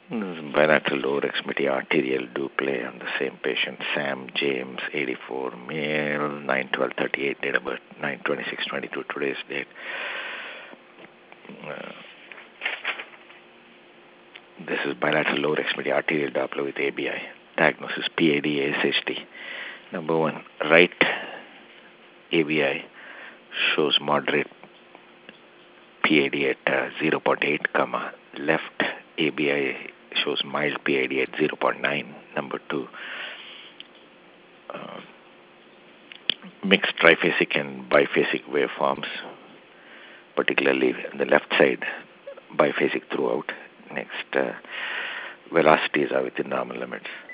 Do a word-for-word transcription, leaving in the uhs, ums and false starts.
Bilateral lower extremity arterial Duplex on the same patient, Sam James, eighty-four, male, nine twelve thirty-eight, date of birth, nine twenty-six twenty-two, today's date. Uh, this is bilateral lower extremity arterial Doppler with A B I. Diagnosis P A D A S H T. Number one, right A B I shows moderate P A D at uh, zero point eight, comma, left A B I shows mild P A D at zero point nine. Number two, uh, mixed triphasic and biphasic waveforms, particularly on the left side, biphasic throughout. Next, uh, velocities are within normal limits.